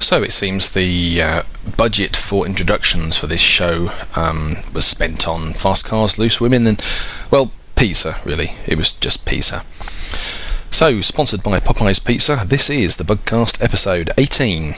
So it seems the budget for introductions for this show was spent on Fast Cars, Loose Women and, well, pizza, really. It was just pizza. So, sponsored by Popeye's Pizza, this is the Bugcast episode 18.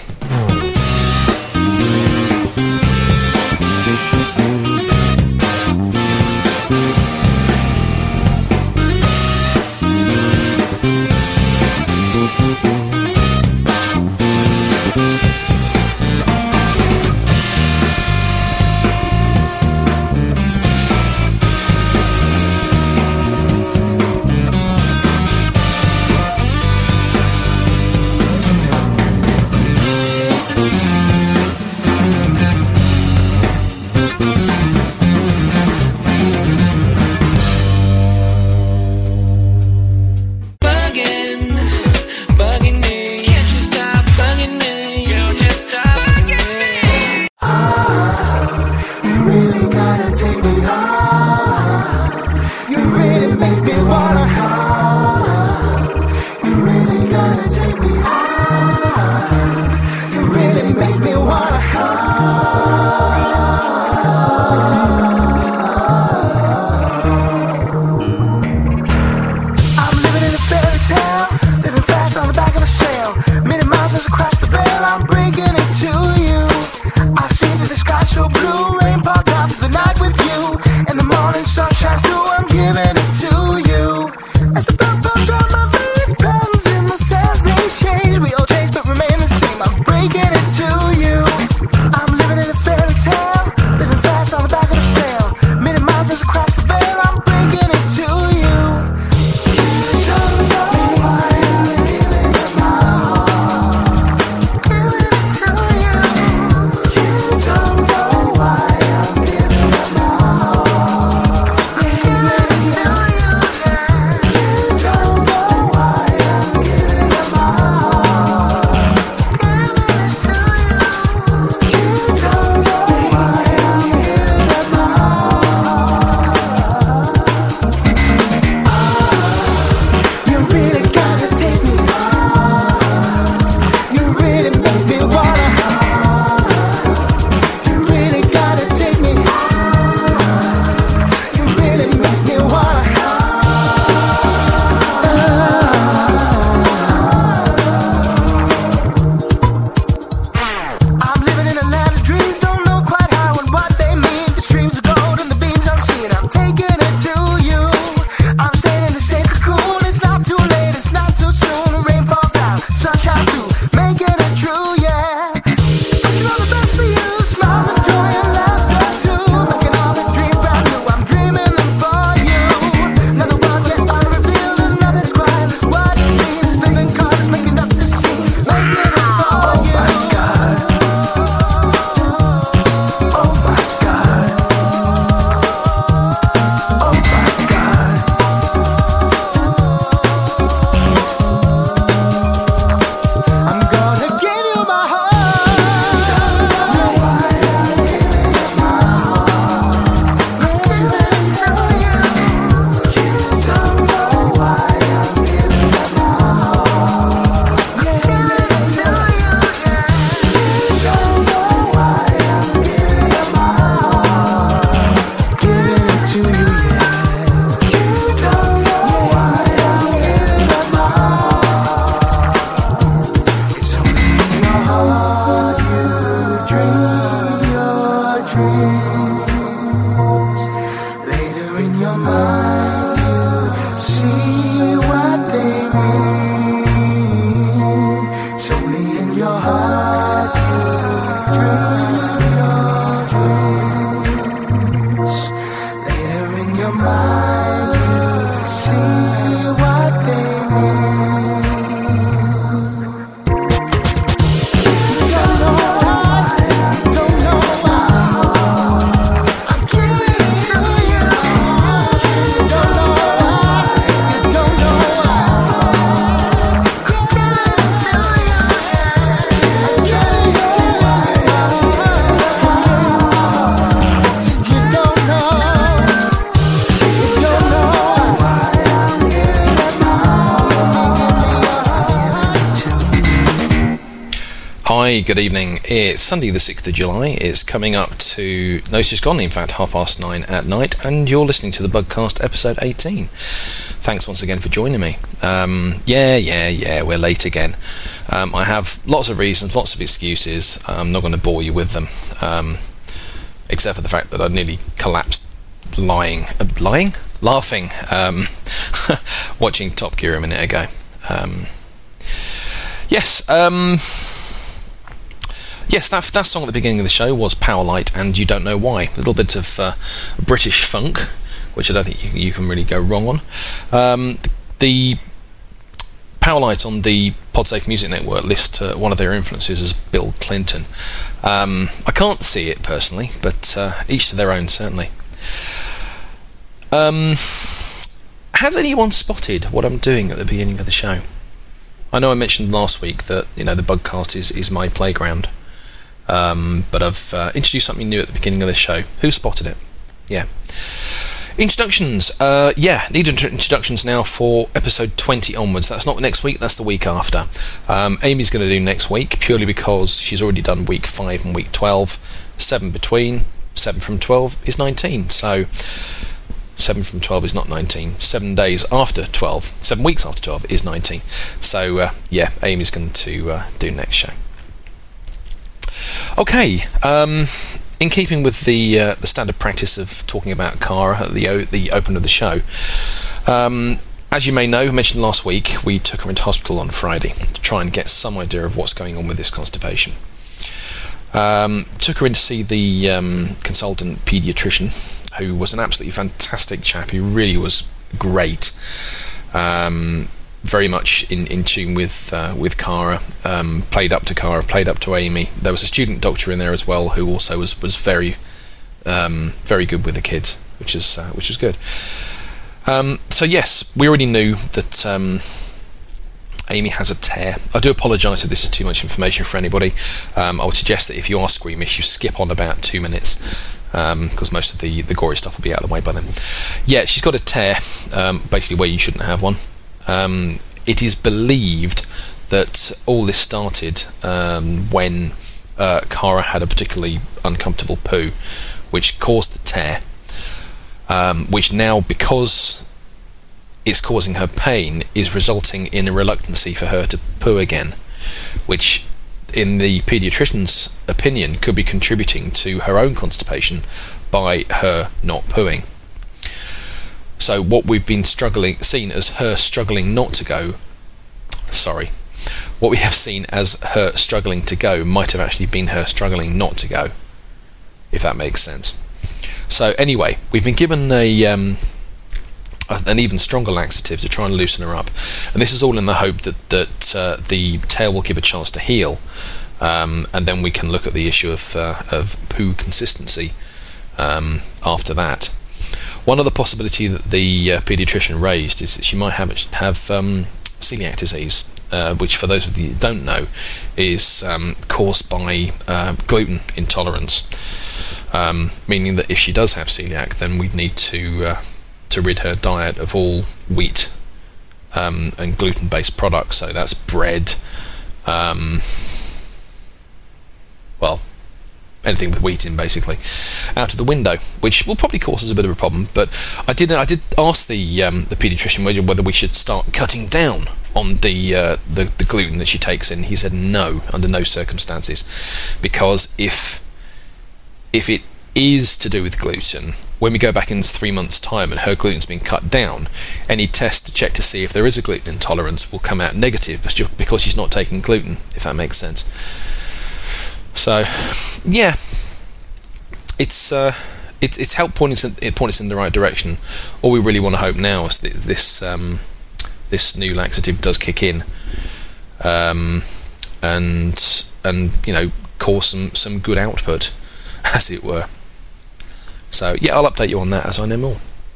Hi, good evening. It's Sunday the 6th of July. It's coming up to... No, it's just gone, in fact, 9:30 at night, and you're listening to the Bugcast episode 18. Thanks once again for joining me. We're late again. I have lots of reasons, lots of excuses. I'm not going to bore you with them, except for the fact that I nearly collapsed laughing, watching Top Gear a minute ago. Yes, that song at the beginning of the show was Powerlight, and You Don't Know Why. A little bit of British funk, which I don't think you can really go wrong on. The Powerlight on the Podsafe Music Network list one of their influences as Bill Clinton. I can't see it personally, but each to their own, certainly. Has anyone spotted what I'm doing at the beginning of the show? I know I mentioned last week that the Bugcast is my playground, but I've introduced something new at the beginning of the show. Who spotted it? Yeah. Introductions. Need introductions now for episode 20 onwards. That's not next week, that's the week after. Amy's going to do next week, purely because she's already done week 5 and week 12. 7 from 12 is 19, so 7 from 12 is not 19. 7 days after 12, 7 weeks after 12 is 19. So, Amy's going to do next show. Okay, in keeping with the standard practice of talking about Cara at the open of the show, as you may know, I mentioned last week, we took her into hospital on Friday to try and get some idea of what's going on with this constipation. Took her in to see the consultant paediatrician, who was an absolutely fantastic chap. He really was great. Very much in tune with Cara. Played up to Cara, played up to Amy. There was a student doctor in there as well, who also was very very good with the kids, which is good. So yes, we already knew that Amy has a tear. I do apologise if this is too much information for anybody. I would suggest that if you are squeamish, you skip on about 2 minutes, because most of the gory stuff will be out of the way by then. Yeah, she's got a tear, basically where you shouldn't have one. It is believed that all this started when Cara had a particularly uncomfortable poo, which caused the tear, which now, because it's causing her pain, is resulting in a reluctancy for her to poo again, which in the paediatrician's opinion could be contributing to her own constipation by her not pooing. So what we've been seen as her struggling not to go, what we have seen as her struggling to go might have actually been her struggling not to go, if that makes sense. So anyway, we've been given an even stronger laxative to try and loosen her up, and this is all in the hope that the tail will give a chance to heal, and then we can look at the issue of poo consistency after that. One other possibility that the paediatrician raised is that she might have celiac disease, which, for those of you who don't know, is caused by gluten intolerance, meaning that if she does have celiac, then we'd need to rid her diet of all wheat and gluten-based products. So that's bread, anything with wheat in, basically, out of the window, which will probably cause us a bit of a problem. But I did ask the paediatrician whether we should start cutting down on the gluten that she takes in. He said no, under no circumstances, because if it is to do with gluten, when we go back in 3 months' time and her gluten's been cut down, any test to check to see if there is a gluten intolerance will come out negative, because she's not taking gluten, if that makes sense. So, yeah, it's helped point us in the right direction. All we really want to hope now is that this new laxative does kick in, and cause some good output, as it were. So yeah, I'll update you on that as I know more.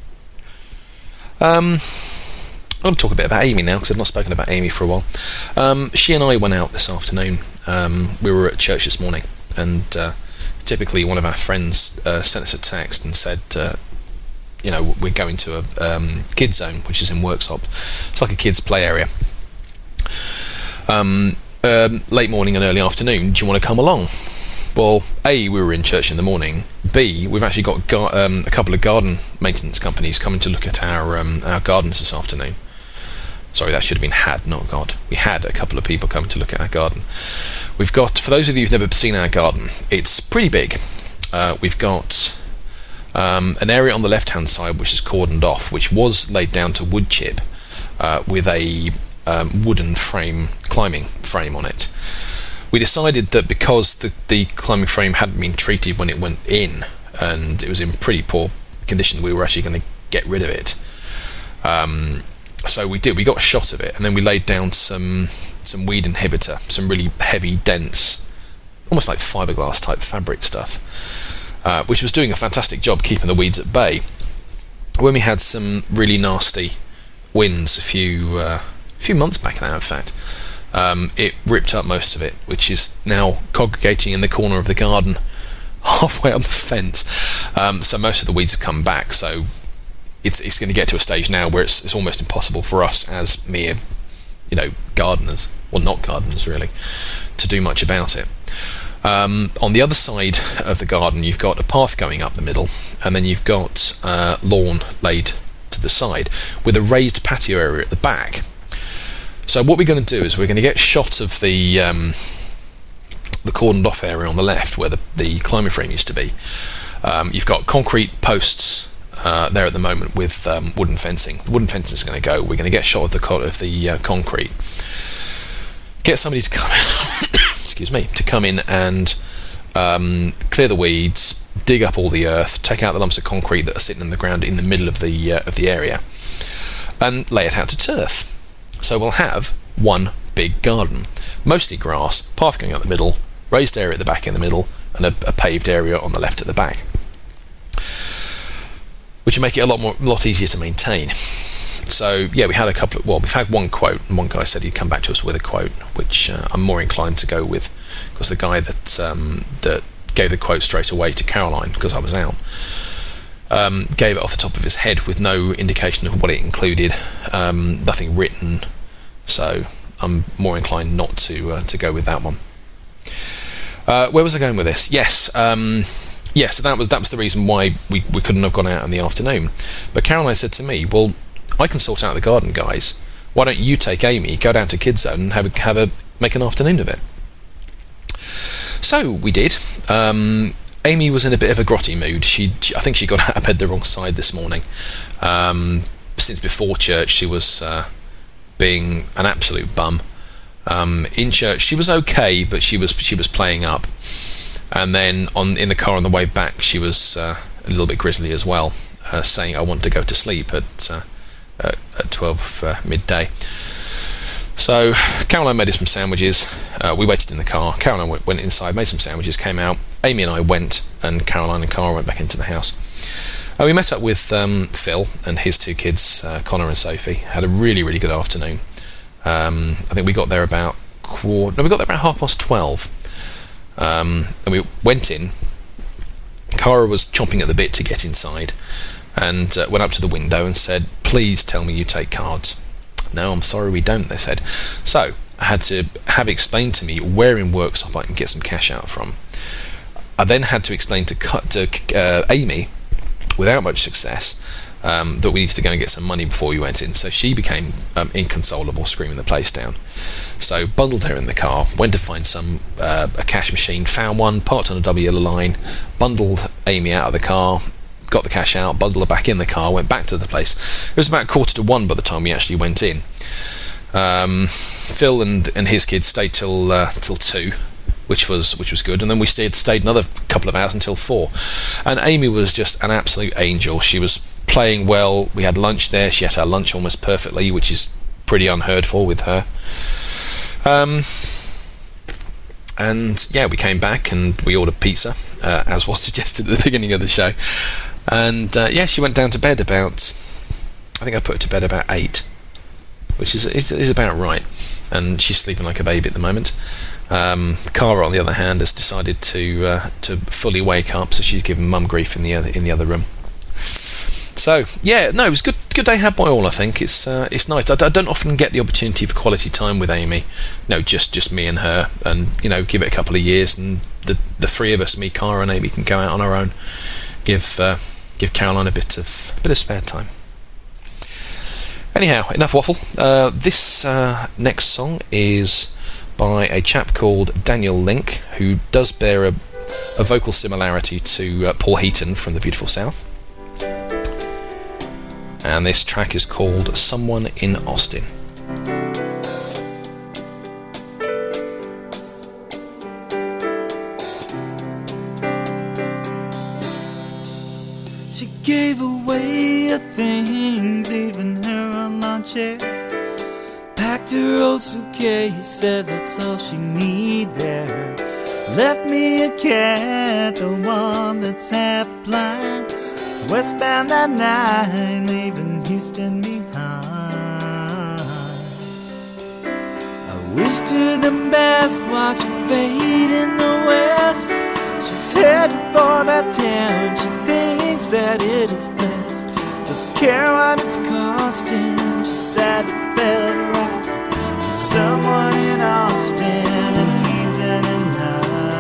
I'm going to talk a bit about Amy now, because I've not spoken about Amy for a while. She and I went out this afternoon. We were at church this morning, and typically one of our friends sent us a text and said, we're going to a kids zone, which is in Worksop. It's like a kids play area. late morning and early afternoon, do you want to come along? Well, A, we were in church in the morning. B, we've actually got a couple of garden maintenance companies coming to look at our gardens this afternoon. Sorry, that should have been had, not got. We had a couple of people coming to look at our garden. We've got, for those of you who've never seen our garden, it's pretty big. We've got an area on the left-hand side which is cordoned off, which was laid down to wood chip with a wooden climbing frame on it. We decided that because the climbing frame hadn't been treated when it went in, and it was in pretty poor condition, we were actually going to get rid of it. So we did. We got a shot of it, and then we laid down some weed inhibitor, some really heavy, dense, almost like fiberglass type fabric stuff, which was doing a fantastic job keeping the weeds at bay. When we had some really nasty winds a few months back now, in fact, it ripped up most of it, which is now congregating in the corner of the garden, halfway up the fence. So most of the weeds have come back. So it's going to get to a stage now where it's almost impossible for us as mere, gardeners, well, not gardeners really, to do much about it. On the other side of the garden, you've got a path going up the middle, and then you've got lawn laid to the side with a raised patio area at the back. So what we're going to do is we're going to get shot of the cordoned off area on the left where the climbing frame used to be. You've got concrete posts there at the moment with wooden fencing. The wooden fencing is going to go. We're going to get shot of the concrete. Get somebody to come in, excuse me, to come in and clear the weeds, dig up all the earth, take out the lumps of concrete that are sitting in the ground in the middle of the area, and lay it out to turf. So we'll have one big garden, mostly grass, path going up the middle, raised area at the back in the middle, and a paved area on the left at the back, which will make it a lot easier to maintain. So yeah, we've had one quote, and one guy said he'd come back to us with a quote, which I'm more inclined to go with, because the guy that gave the quote straight away to Caroline, because I was out, gave it off the top of his head with no indication of what it included, nothing written. So I'm more inclined not to go with that one. Where was I going with this? Yes, so that was the reason why we couldn't have gone out in the afternoon. But Caroline said to me, "Well, I can sort out the garden, guys. Why don't you take Amy, go down to Kids Zone, and make an afternoon of it?" So we did. Amy was in a bit of a grotty mood. I think she got out of bed the wrong side this morning. Since before church, she was being an absolute bum. In church, she was okay, but she was playing up. And then in the car on the way back, she was a little bit grisly as well, saying, "I want to go to sleep at 12 midday." So Caroline made us some sandwiches. We waited in the car. Caroline went inside, made some sandwiches, came out. Amy and I went, and Caroline and Cara went back into the house. We met up with Phil and his two kids, Connor and Sophie. Had a really, really good afternoon. I think we got there about 12:30. And we went in. Cara was chomping at the bit to get inside, and went up to the window and said, "Please tell me you take cards." "No, I'm sorry, we don't," they said. So I had to have explained to me where in Worksop I can get some cash out from. I then had to explain to Amy, without much success, that we needed to go and get some money before we went in. So she became inconsolable, screaming the place down. So bundled her in the car, went to find a cash machine, found one, parked on a double yellow line, bundled Amy out of the car, got the cash out, bundled her back in the car, went back to the place. It was about 1:45 by the time we actually went in. Phil and his kids stayed till 2, which was good, and then we stayed another couple of hours until 4. And Amy was just an absolute angel. She was playing well. We had lunch there. She ate her lunch almost perfectly, which is pretty unheard for with her. And yeah, we came back and we ordered pizza, as was suggested at the beginning of the show. And yeah, she went down to bed I think I put her to bed about 8, which is about right. And she's sleeping like a baby at the moment. Cara, on the other hand, has decided to fully wake up, so she's giving mum grief in the other room. So yeah, no, it was good day had by all. I think it's nice. I don't often get the opportunity for quality time with Amy. No, just me and her, and give it a couple of years, and the three of us, me, Cara, and Amy, can go out on our own. Give Caroline a bit of spare time. Anyhow, enough waffle. This next song is by a chap called Daniel Link, who does bear a vocal similarity to Paul Heaton from The Beautiful South. And this track is called Someone in Austin. She gave away her things, even her lawn chair. Packed her old suitcase, said that's all she need there. Left me a cat, the one that's half blind, westbound that night, leaving Houston behind. I wished her the best, watch her fade in the west. She's headed for that town, she thinks that it is best. Doesn't care what it's costing, just that it felt right. Someone in Austin and needs it tonight.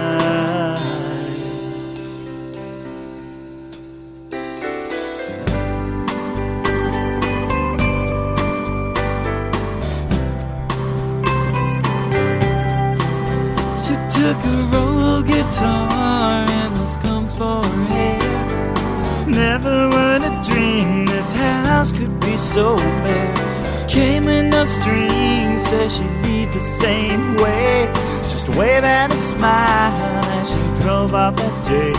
She took her old guitar and those combs for her hair. Never would have dreamed this house could be so bare. Came in no strings, said she'd leave the same way. Just a wave and a smile as she drove off that day.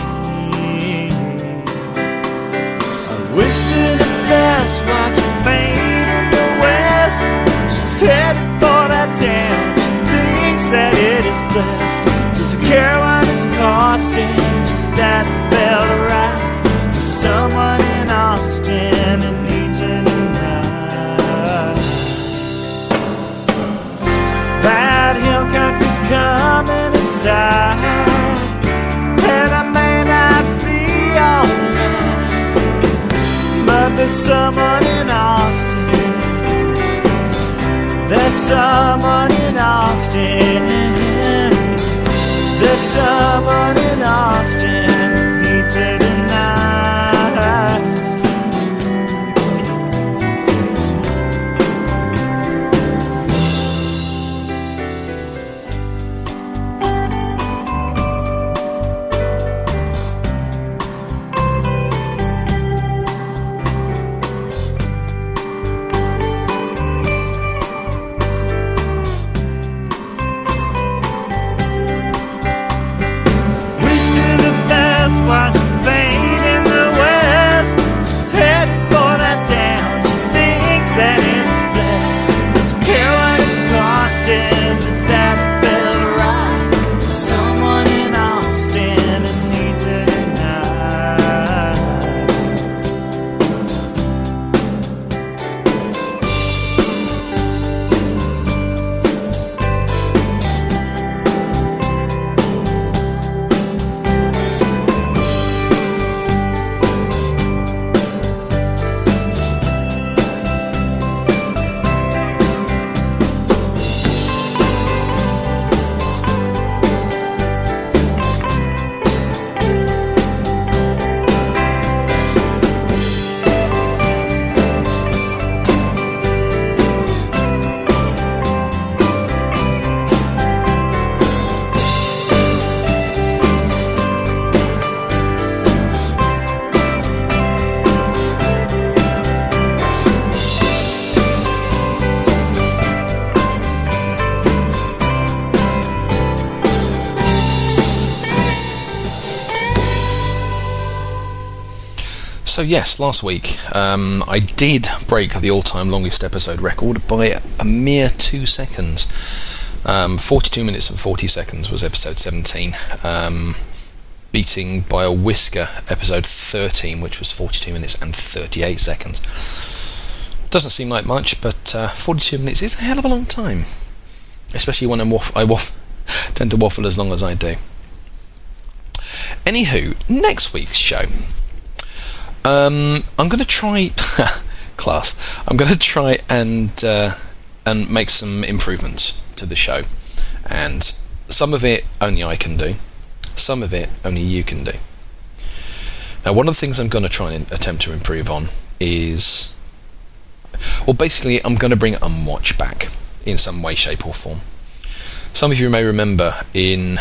I wished her the best, watch her fade in the west. She's headed for that town, she thinks that it is blessed. Doesn't care what it's costing, just that it felt right. There's someone in Austin that needs it tonight. That hill country's coming inside, and I may not be alright, but there's someone in Austin. There's someone in Austin. There's someone in Austin who needs it tonight. Watch her fade in the west. She's headed for that town, she thinks that it is blessed. Doesn't care what it's costing, just that it felt right. There's someone in Austin that needs it So yes, last week I did break the all-time longest episode record by a mere 2 seconds. 42 minutes and 40 seconds was episode 17, beating by a whisker episode 13, which was 42 minutes and 38 seconds. Doesn't seem like much, but 42 minutes is a hell of a long time, especially when I tend to waffle as long as I do. Anywho, next week's show. I'm going to try class. I'm going to try and make some improvements to the show, and some of it only I can do, some of it only you can do. Now, one of the things I'm going to try and attempt to improve on is, well, basically, I'm going to bring Unwatch back in some way, shape, or form. Some of you may remember in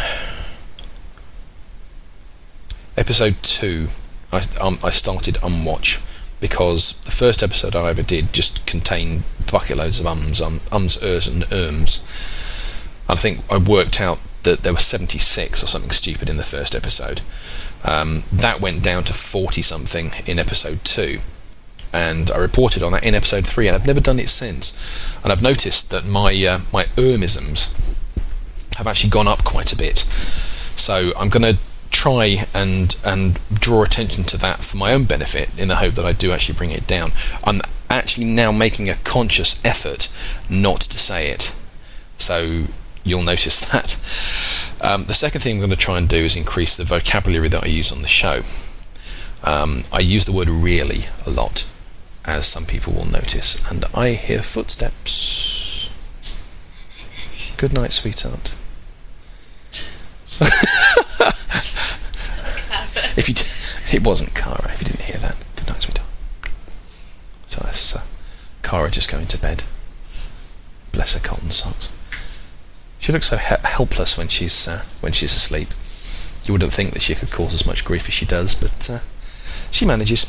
episode 2, I started Unwatch because the first episode I ever did just contained bucket loads of ums, ers, and erms. And I think I worked out that there were 76 or something stupid in the first episode. That went down to 40-something in episode 2. And I reported on that in episode 3, and I've never done it since. And I've noticed that my ermisms have actually gone up quite a bit. So I'm going to try and draw attention to that for my own benefit, in the hope that I do actually bring it down. I'm actually now making a conscious effort not to say it. So you'll notice that. The second thing I'm going to try and do is increase the vocabulary that I use on the show. I use the word really a lot, as some people will notice, and I hear footsteps. Good night, sweetheart. It wasn't Cara, if you didn't hear that. Good night, sweetheart. So that's Cara just going to bed. Bless her cotton socks. She looks so helpless when she's asleep. You wouldn't think that she could cause as much grief as she does, but she manages.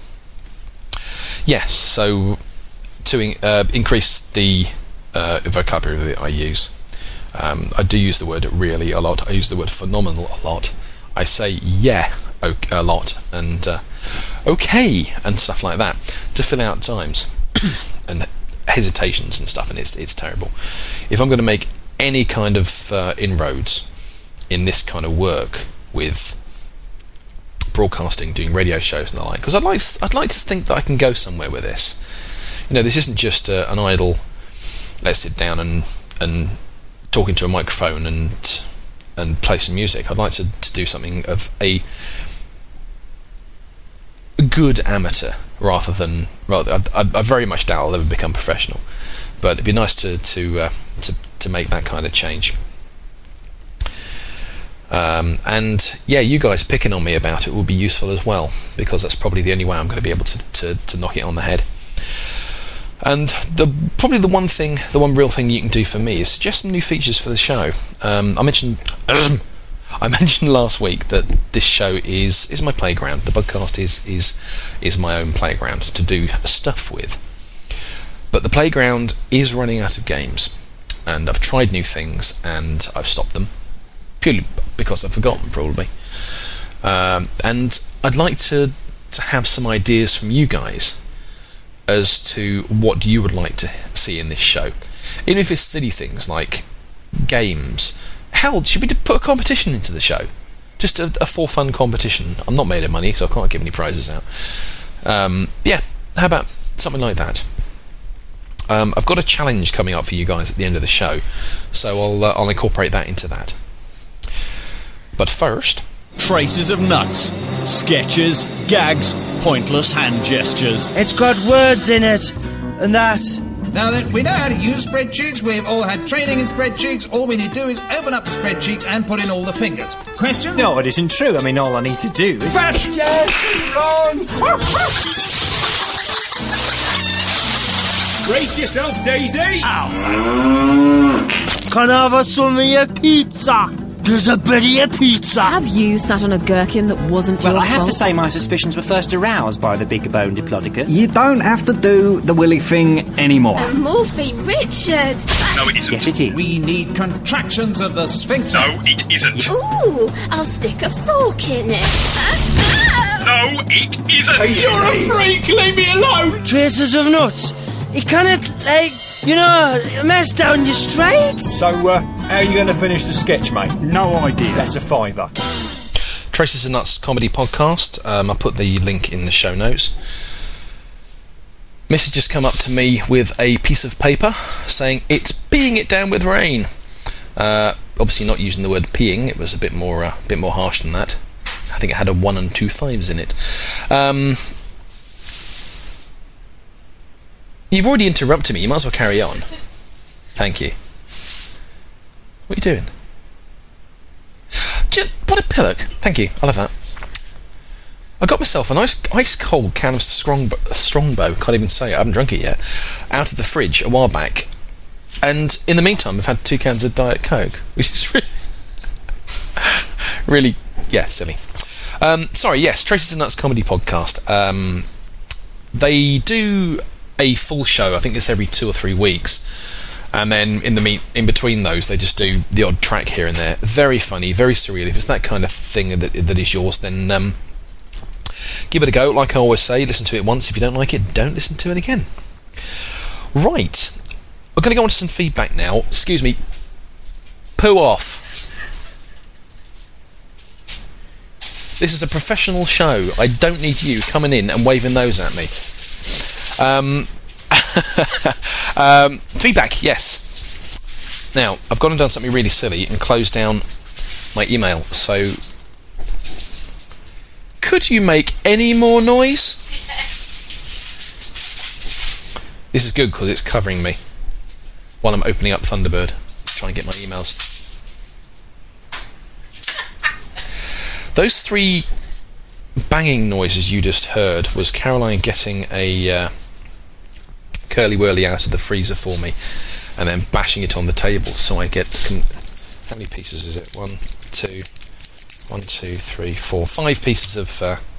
Yes, so to increase the vocabulary that I use, I do use the word really a lot. I use the word phenomenal a lot. I say yeah a lot, and okay and stuff like that, to fill out times and hesitations and stuff, and it's terrible. If I'm going to make any kind of inroads in this kind of work with broadcasting, doing radio shows and the like, because I'd like to think that I can go somewhere with this. You know, this isn't just an idle let's sit down and talk into a microphone and play some music. I'd like to do something of a good amateur I very much doubt I'll ever become professional, but it'd be nice to make that kind of change. And yeah, you guys picking on me about it will be useful as well, because that's probably the only way I'm going to be able to knock it on the head. And probably the one real thing you can do for me is suggest some new features for the show. I mentioned last week that this show is my playground. The podcast is my own playground to do stuff with. But the playground is running out of games, and I've tried new things and I've stopped them purely because I've forgotten, probably. And I'd like to have some ideas from you guys as to what you would like to see in this show. Even if it's silly things like games. Hell, should we put a competition into the show? Just a for fun competition. I'm not made of money, so I can't give any prizes out. Yeah, how about something like that? I've got a challenge coming up for you guys at the end of the show, so I'll incorporate that into that. But first, traces of nuts, sketches, gags, pointless hand gestures. It's got words in it, and that. Now that we know how to use spreadsheets, we've all had training in spreadsheets, all we need to do is open up the spreadsheet and put in all the fingers. Questions? No, it isn't true. I mean, all I need to do is... Fetch! Wrong! Brace yourself, Daisy! Ow! Can I have some of your pizza? There's a bit of your pizza. Have you sat on a gherkin that wasn't your Well, I fault? have to say my suspicions were first aroused by the big-boned diplodocus. You don't have to do the willy thing anymore. Morphy Richard! No, it isn't. Yes, it is. We need contractions of the sphincter. No, it isn't. Ooh, I'll stick a fork in it. No, it isn't. You're a freak! Leave me alone! Traces of nuts. You cannot, mess down your straight. So, how are you going to finish the sketch, mate? No idea. That's a fiver. Traces of Nuts comedy podcast. I put the link in the show notes. Miss has just come up to me with a piece of paper saying it's peeing it down with rain. Obviously not using the word peeing. It was a bit more harsh than that. I think it had a 1 and 2 5s in it. You've already interrupted me. You might as well carry on. Thank you. What are you doing? What a pillock. Thank you. I love that. I got myself a nice ice cold can of Strongbow. Can't even say it. I haven't drunk it yet. Out of the fridge a while back. And in the meantime, I've had 2 cans of Diet Coke, which is really, yeah, silly. Sorry, yes, Traces and Nuts Comedy Podcast. They do a full show. I think it's every 2 or 3 weeks. And then in between those, they just do the odd track here and there. Very funny, very surreal. If it's that kind of thing that is yours, then give it a go. Like I always say, listen to it once. If you don't like it, don't listen to it again. Right. We're going to go on to some feedback now. Excuse me. Poo off. This is a professional show. I don't need you coming in and waving those at me. Feedback, yes. Now, I've gone and done something really silly and closed down my email. So, could you make any more noise? This is good because it's covering me while I'm opening up Thunderbird, trying to get my emails. Those 3 banging noises you just heard was Caroline getting a curly whirly out of the freezer for me and then bashing it on the table so I get how many pieces is it? 1, 2, 3, 4, 5 pieces of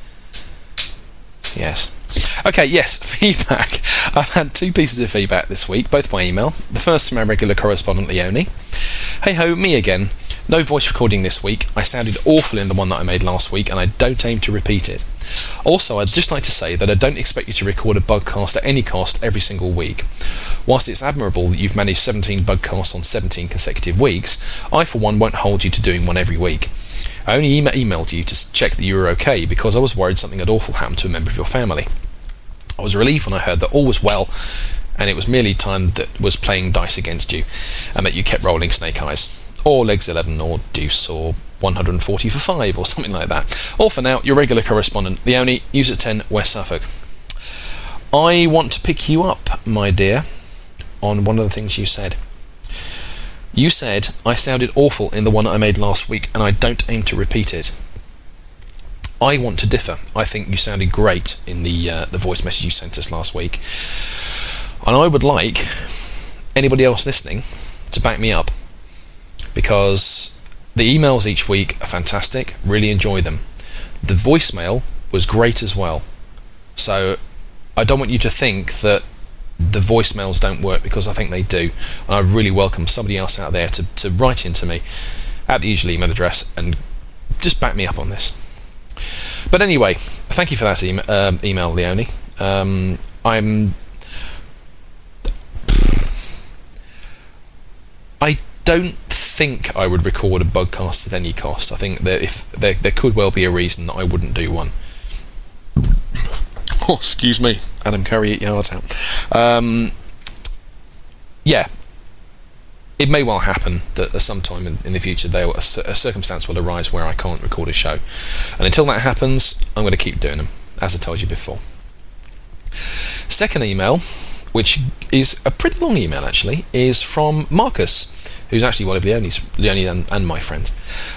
yes. Okay, yes, feedback. I've had 2 pieces of feedback this week, both by email. The first from our regular correspondent Leonie. Hey ho, me again. No voice recording this week. I sounded awful in the one that I made last week, and I don't aim to repeat it. Also, I'd just like to say that I don't expect you to record a bugcast at any cost every single week. Whilst it's admirable that you've managed 17 bugcasts on 17 consecutive weeks, I for one won't hold you to doing one every week. I only emailed you to check that you were okay because I was worried something had awful happened to a member of your family. I was relieved when I heard that all was well and it was merely time that was playing dice against you and that you kept rolling snake eyes. Or legs 11 or deuce or 140 for 5 or something like that. Or for now, your regular correspondent, Leonie, User 10, West Suffolk. I want to pick you up, my dear, on one of the things you said. You said, I sounded awful in the one I made last week and I don't aim to repeat it. I want to differ. I think you sounded great in the voice message you sent us last week. And I would like anybody else listening to back me up, because the emails each week are fantastic, really enjoy them. The voicemail was great as well. So I don't want you to think that the voicemails don't work, because I think they do. And I really welcome somebody else out there to write into me at the usual email address and just back me up on this. But anyway, thank you for that email, Leonie. I don't think I would record a bugcast at any cost. I think that if there could well be a reason that I wouldn't do one. Oh, excuse me, Adam Curry at Yardtown. Yeah, it may well happen that at some time in the future a circumstance will arise where I can't record a show, and until that happens, I'm going to keep doing them, as I told you before. Second email, which is a pretty long email actually, is from Marcus, who's actually one of Leonie and my friends.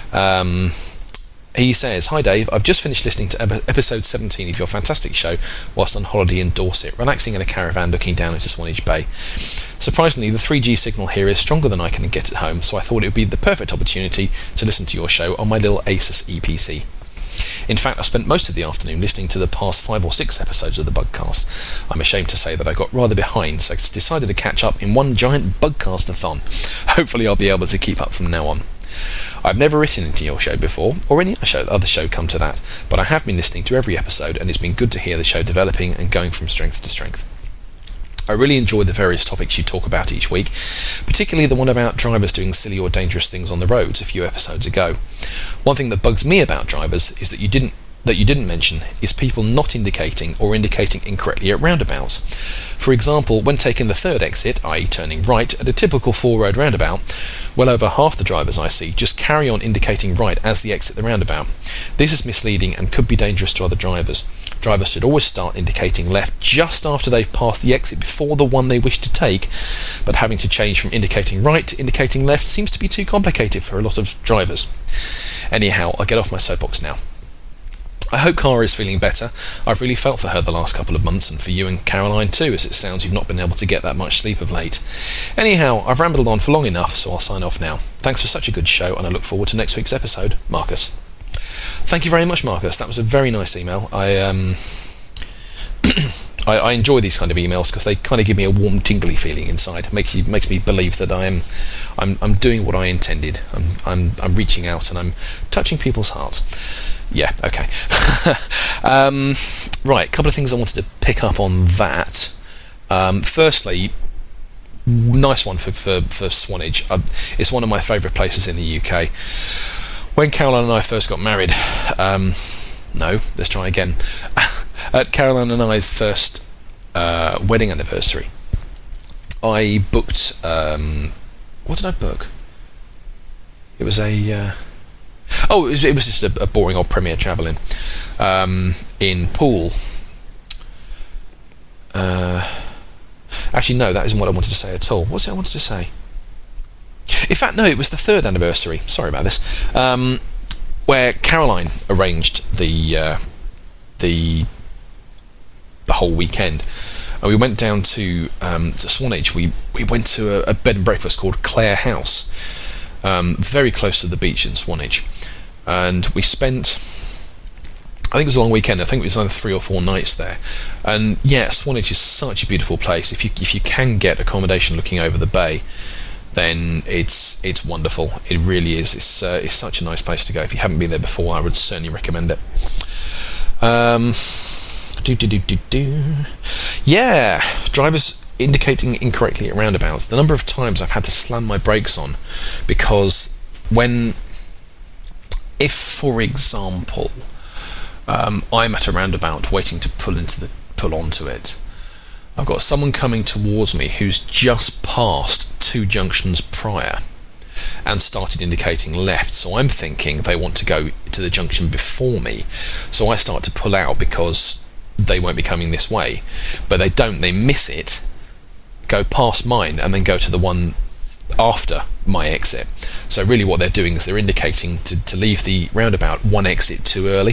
He says, Hi Dave, I've just finished listening to episode 17 of your fantastic show whilst on holiday in Dorset, relaxing in a caravan looking down into Swanage Bay. Surprisingly, the 3G signal here is stronger than I can get at home, so I thought it would be the perfect opportunity to listen to your show on my little Asus EPC. In fact, I spent most of the afternoon listening to the past 5 or 6 episodes of the Bugcast. I'm ashamed to say that I got rather behind, so I decided to catch up in one giant Bugcast-a-thon. Hopefully I'll be able to keep up from now on. I've never written into your show before, or any other show come to that, but I have been listening to every episode, and it's been good to hear the show developing and going from strength to strength. I really enjoy the various topics you talk about each week, particularly the one about drivers doing silly or dangerous things on the roads a few episodes ago. One thing that bugs me about drivers is that you didn't mention is people not indicating or indicating incorrectly at roundabouts. For example, when taking the third exit, i.e. turning right, at a typical 4-road roundabout, well over half the drivers I see just carry on indicating right as they exit the roundabout. This is misleading and could be dangerous to other drivers. Drivers should always start indicating left just after they've passed the exit before the one they wish to take, but having to change from indicating right to indicating left seems to be too complicated for a lot of drivers. Anyhow, I'll get off my soapbox now. I hope Cara is feeling better. I've really felt for her the last couple of months, and for you and Caroline too, as it sounds you've not been able to get that much sleep of late. Anyhow, I've rambled on for long enough, so I'll sign off now. Thanks for such a good show, and I look forward to next week's episode. Marcus. Thank you very much, Marcus. That was a very nice email. I enjoy these kind of emails because they kind of give me a warm, tingly feeling inside. Makes me believe that I'm doing what I intended. I'm reaching out and I'm touching people's hearts. Yeah, okay. Right, a couple of things I wanted to pick up on that. Firstly, nice one for Swanage. It's one of my favourite places in the UK. When Caroline and I first got married, no, let's try again. At Caroline and I's first wedding anniversary, I booked. What did I book? It was a. It was just a boring old Premier Travelling in Poole. Actually, no, that isn't what I wanted to say at all. What's it I wanted to say? In fact, no, it was the third anniversary. Sorry about this. Where Caroline arranged the whole weekend, and we went down to Swanage. We went to a bed and breakfast called Clare House, very close to the beach in Swanage, and we spent, I think it was a long weekend. I think it was either 3 or 4 nights there. And yeah, Swanage is such a beautiful place. If you can get accommodation looking over the bay, then it's wonderful. It really is. It's such a nice place to go. If you haven't been there before, I would certainly recommend it. Yeah, drivers indicating incorrectly at roundabouts. The number of times I've had to slam my brakes on because if for example I'm at a roundabout waiting to pull onto it, I've got someone coming towards me who's just passed 2 junctions prior and started indicating left, so I'm thinking they want to go to the junction before me, so I start to pull out because they won't be coming this way, but they don't. They miss it, go past mine, and then go to the one after my exit. So really what they're doing is they're indicating to leave the roundabout 1 exit too early.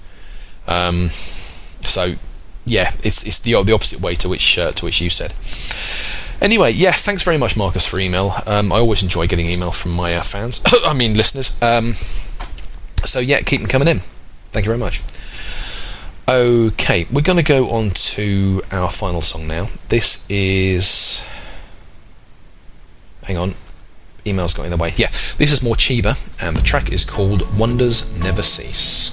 So yeah, it's the opposite way to which you said. Anyway, yeah, thanks very much, Marcus, for email. I always enjoy getting email from my fans. I mean, listeners. So yeah, keep them coming in. Thank you very much. Okay, we're going to go on to our final song now. This is... Hang on. Email's got in the way. Yeah, this is Morcheeba, and the track is called Wonders Never Cease.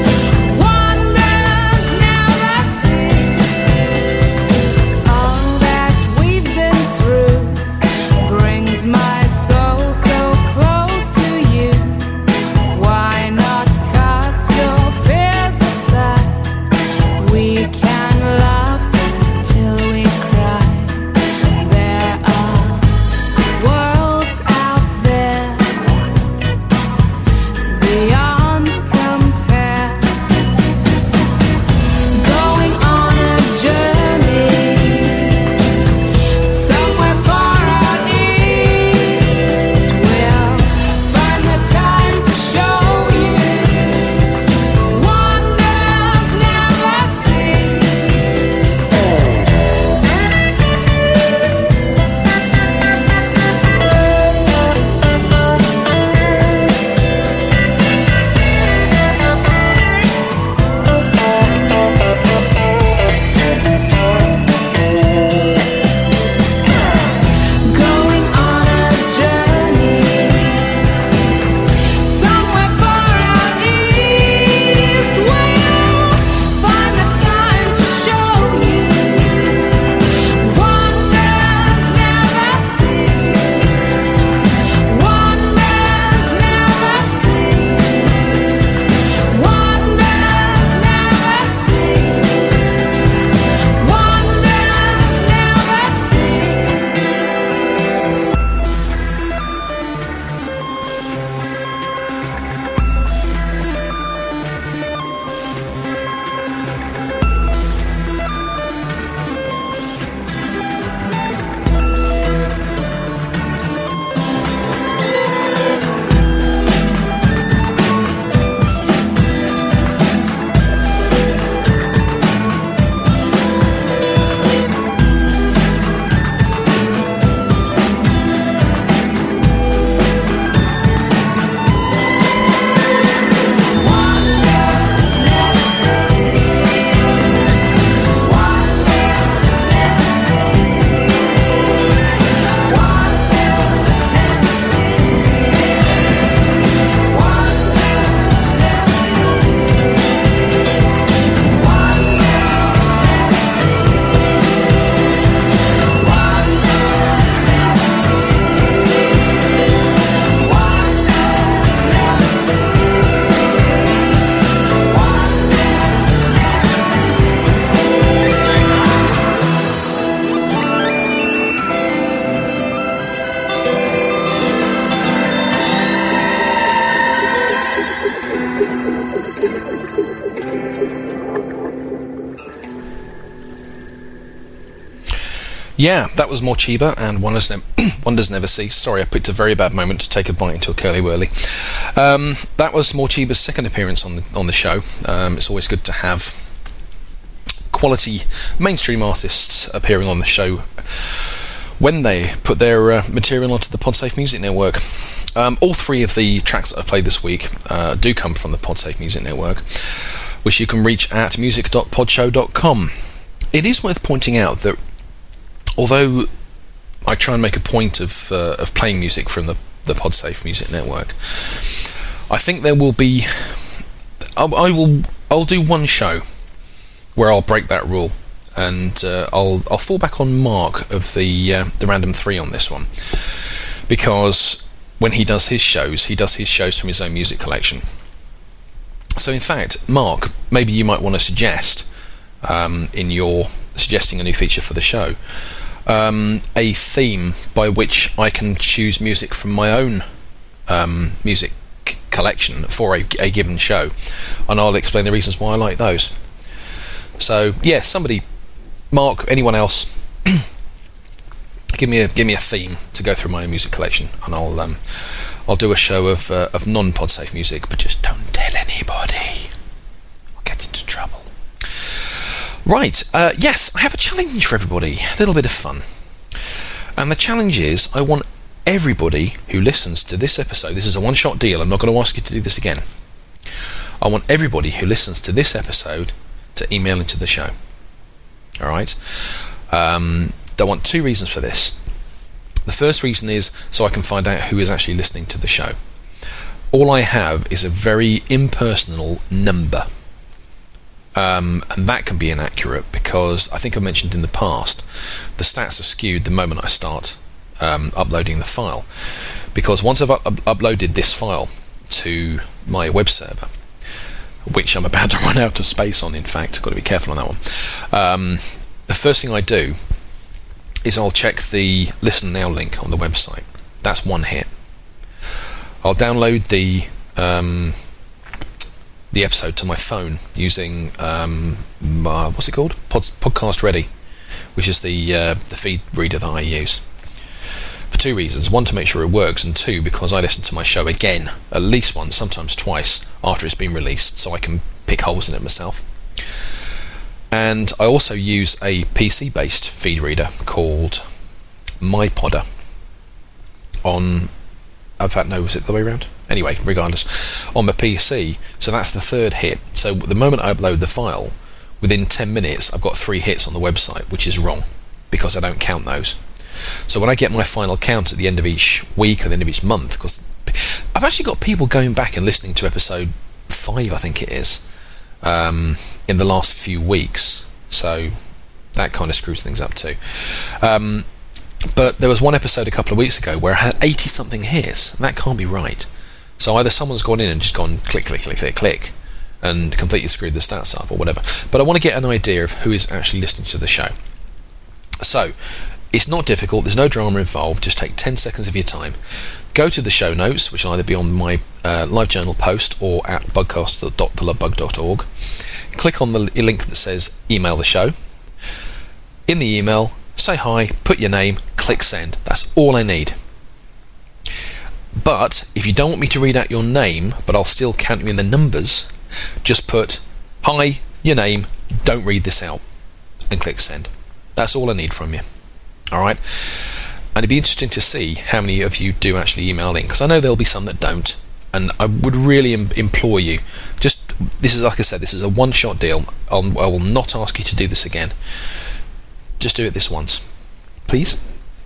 All that Yeah, that was Morcheeba and Wonders Never Cease. Sorry, I picked a very bad moment to take a bite into a curly whirly. That was Morcheeba's second appearance on the show. It's always good to have quality mainstream artists appearing on the show when they put their material onto the Podsafe Music Network. All three of the tracks that I've played this week do come from the Podsafe Music Network, which you can reach at music.podshow.com. It is worth pointing out that although I try and make a point of playing music from the Podsafe Music Network, I think there will be... I'll do one show where I'll break that rule, and I'll fall back on Mark of the Random 3 on this one, because when he does his shows from his own music collection. So in fact, Mark, maybe you might want to suggest, in your suggesting a new feature for the show, a theme by which I can choose music from my own music collection for a given show, and I'll explain the reasons why I like those. So yeah, somebody, Mark, anyone else, give me a theme to go through my own music collection, and I'll do a show of non-Podsafe music, but just don't tell anybody. I'll get into trouble. Right, yes, I have a challenge for everybody, a little bit of fun. And the challenge is, I want everybody who listens to this episode, this is a one-shot deal, I'm not going to ask you to do this again. I want everybody who listens to this episode to email into the show. Alright? I want two reasons for this. The first reason is so I can find out who is actually listening to the show. All I have is a very impersonal number. And that can be inaccurate because I think I mentioned in the past the stats are skewed the moment I start uploading the file, because once I've uploaded this file to my web server, which I'm about to run out of space on, in fact, I've got to be careful on that one, the first thing I do is I'll check the Listen Now link on the website. That's one hit. I'll download the episode to my phone using what's it called? Podcast Ready, which is the feed reader that I use. For two reasons: one, to make sure it works, and two, because I listen to my show again at least once, sometimes twice, after it's been released, so I can pick holes in it myself. And I also use a PC-based feed reader called MyPodder. In fact, no, was it the way around? Anyway, regardless, on my PC, so that's the third hit. So the moment I upload the file, within 10 minutes I've got 3 hits on the website, which is wrong, because I don't count those. So when I get my final count at the end of each week or the end of each month, because I've actually got people going back and listening to episode 5, I think it is, in the last few weeks, so that kind of screws things up too. But there was one episode a couple of weeks ago where I had 80-something hits, and that can't be right. So either someone's gone in and just gone click, click, click, click, click, and completely screwed the stats up or whatever. But I want to get an idea of who is actually listening to the show. So, it's not difficult, there's no drama involved, just take 10 seconds of your time. Go to the show notes, which will either be on my LiveJournal post or at bugcast.thelovebug.org. Click on the link that says email the show. In the email, say hi, put your name, click send. That's all I need. But if you don't want me to read out your name, but I'll still count you in the numbers, just put hi, your name, don't read this out, and click send. That's all I need from you. Alright? And it'd be interesting to see how many of you do actually email in, because I know there'll be some that don't, and I would really implore you, this is, like I said, this is a one-shot deal. I will not ask you to do this again. Just do it this once. Please?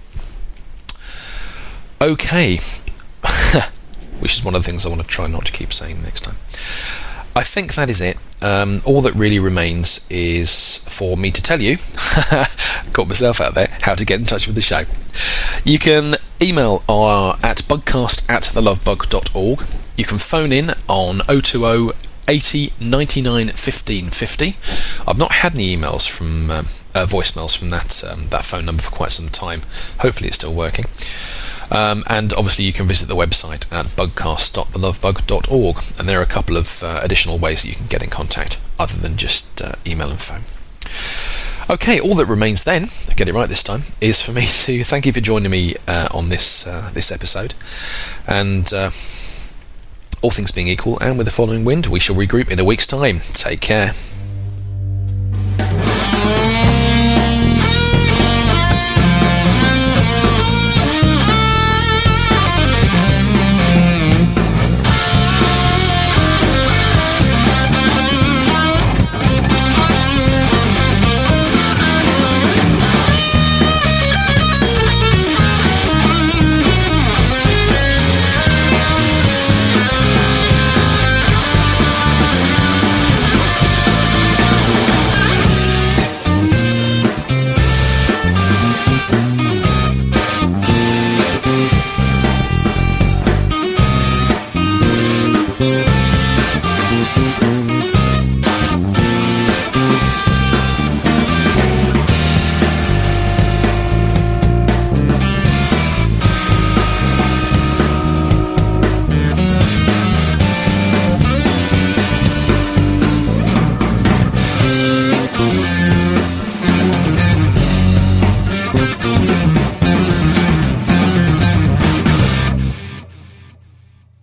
Okay. Which is one of the things I want to try not to keep saying next time. I think that is it. All that really remains is for me to tell you, got myself out there, how to get in touch with the show. You can email at bugcast@thelovebug.org. You can phone in on 020 80 99 15 50. I've not had any emails from voicemails from that phone number for quite some time. Hopefully it's still working. And obviously you can visit the website at bugcast.thelovebug.org, and there are a couple of additional ways that you can get in contact other than just email and phone. Okay, all that remains then, get it right this time, is for me to thank you for joining me on this episode. And all things being equal, and with the following wind, we shall regroup in a week's time. Take care.